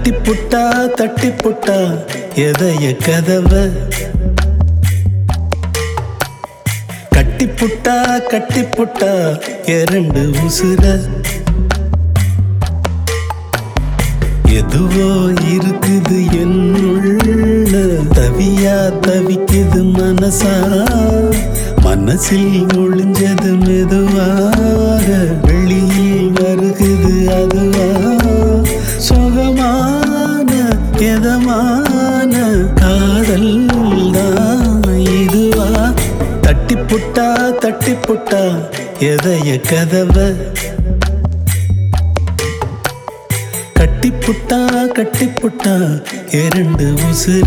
தட்டி புட்டா எதைய கதவ கட்டி புட்டா இரண்டு உசுர எதுவோ இருக்குது என்னுள்ள தவியா தவிக்குது மனசா மனசில் ஒளிஞ்சது மெதுவாக வெளியில் வருகுது அதுவா சுகமான எதமான காதல் தான் இதுவா தட்டி புட்டா எதைய கதவ கட்டி புட்டா இரண்டு உசுர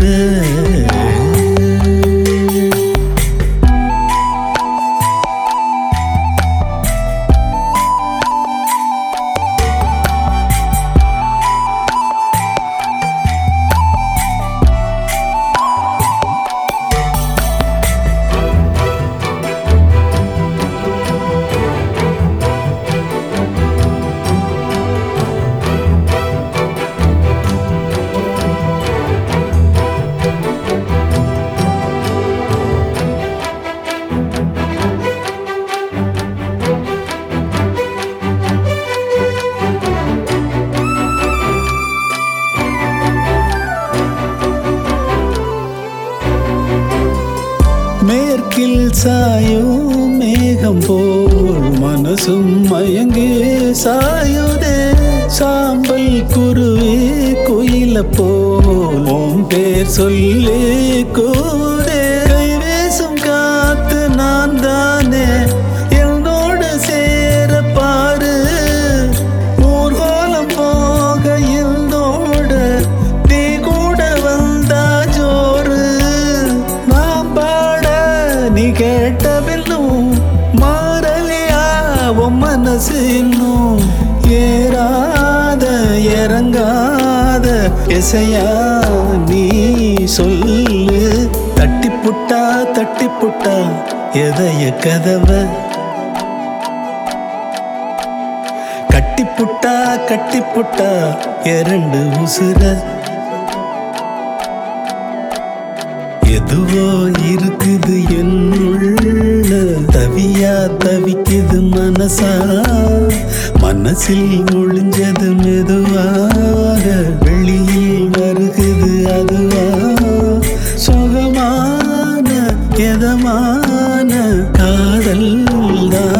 மேற்கில் சாயும் மேகம் போல் மனசும் மயங்கே சாயுதே சாம்பல் குருவே குயில போல் உன் பேர் சொல்லி கூடே கைவேசும் காத்து நான் தானே என்னோடு சேர பாரு ஊர்வலம் போக என்னோட நீ கூட வந்தா ஜோறு நீ கேட்டபில்லும் மாறலியா உன் மனசு இன்னும் ஏறாத இறங்காத இசையா நீ சொல்லு தட்டி புட்டா எதைய கதவ கட்டி புட்டா இரண்டு உசுர எதுவோ இருக்குது என்னுள்ள தவியா தவிக்குது மனசா மனசில் ஒளிஞ்சது மெதுவாக வெளியில் வருகுது அதுவா சுகமான எதமான காதல் தான்